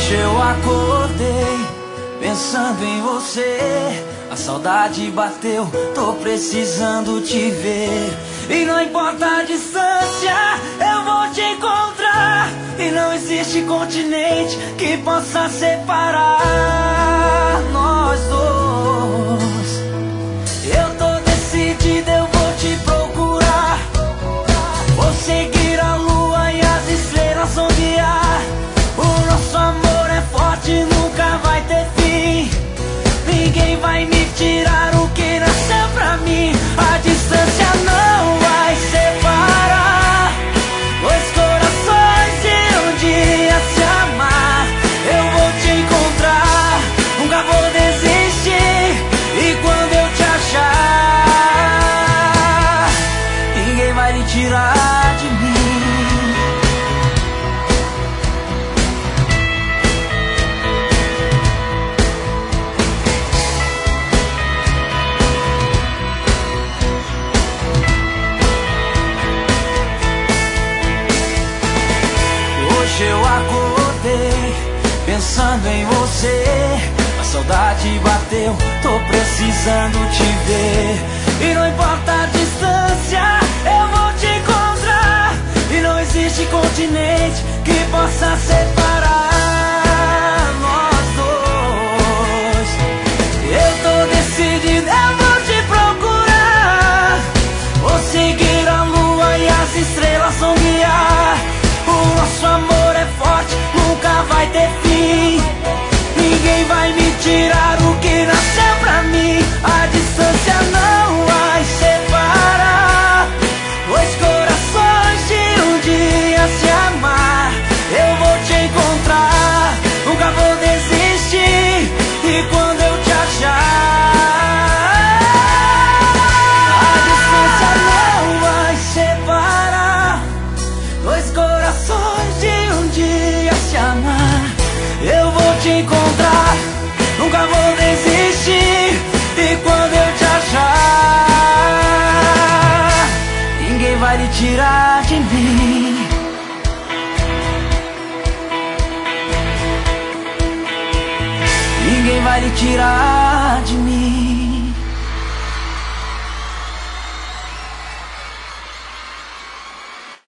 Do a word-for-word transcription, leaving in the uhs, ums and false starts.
Hoje eu acordei pensando em você. A saudade bateu, tô precisando te ver. E não importa a distância, eu vou te encontrar. E não existe continente que possa separar nós dois. Eu tô decidido, eu vou te procurar. Vou seguir a lua e as estrelas vão guiar. O nosso amor é forte, nunca vai ter fim. Ninguém vai me tirar o que nasceu pra mim. A distância não vai separar dois corações de um dia se amar. Eu vou te encontrar, nunca vou desistir. E quando eu te achar, ninguém vai lhe tirar de mim. Hoje eu acordei pensando em você. A saudade bateu, tô precisando te ver. E não importa a distância, eu vou te encontrar. E não existe continente que possa separar nós dois. Eu tô decidido, eu vou te procurar. Vou seguir a lua e as estrelas vão guiar. O nosso amor é forte, nunca vai ter fim. Ninguém vai me tirar o que nasceu pra mim. A distância não vai separar dois corações de um dia se amar. Eu vou te encontrar, nunca vou desistir. E quando eu te achar, a distância não vai separar dois corações de um dia se amar. Eu vou te encontrar, nunca vou desistir. E quando eu te achar, ninguém vai lhe tirar de mim. Ninguém vai lhe tirar de mim.